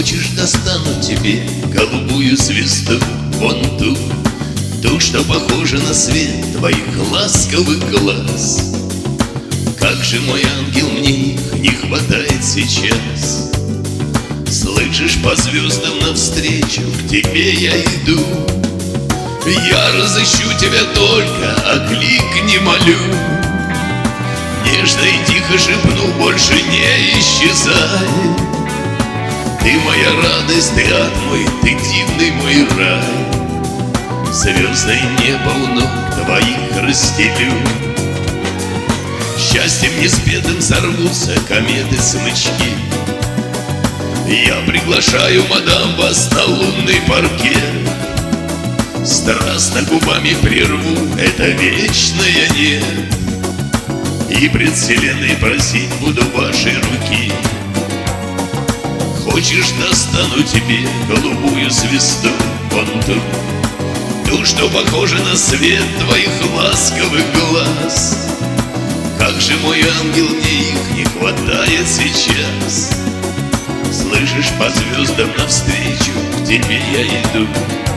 Хочешь, достану тебе голубую звезду, вон ту, что похожа на свет твоих ласковых глаз. Как же, мой ангел, мне их не хватает сейчас. Слышишь, по звездам навстречу к тебе я иду. Я разыщу тебя только, окликни, молю. Нежно и тихо шепну, больше не исчезай. Ты моя радость, ты ад мой, ты дивный мой рай. Звездное небо у ног твоих расстелю. Счастьем неспетым сорвутся кометы-смычки. Я приглашаю, мадам, вас на лунный паркет. Страстно губами прерву это вечное «нет». И пред вселенной просить буду вашей руки. Хочешь, достану тебе голубую звезду, вон ту, что похожа на свет твоих ласковых глаз. Как же, мой ангел, мне их не хватает сейчас. Слышишь, по звездам навстречу к тебе я иду.